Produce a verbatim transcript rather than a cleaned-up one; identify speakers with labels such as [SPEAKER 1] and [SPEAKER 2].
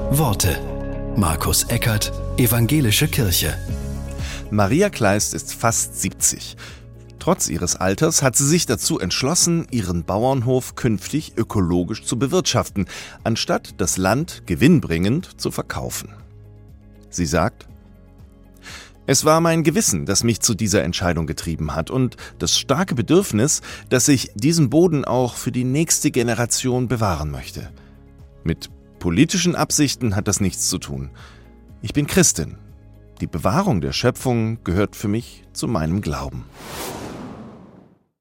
[SPEAKER 1] Worte. Markus Eckert, Evangelische Kirche.
[SPEAKER 2] Maria Kleist ist fast siebzig. Trotz ihres Alters hat sie sich dazu entschlossen, ihren Bauernhof künftig ökologisch zu bewirtschaften, anstatt das Land gewinnbringend zu verkaufen. Sie sagt: Es war mein Gewissen, das mich zu dieser Entscheidung getrieben hat, und das starke Bedürfnis, dass ich diesen Boden auch für die nächste Generation bewahren möchte. Mit politischen Absichten hat das nichts zu tun. Ich bin Christin. Die Bewahrung der Schöpfung gehört für mich zu meinem Glauben.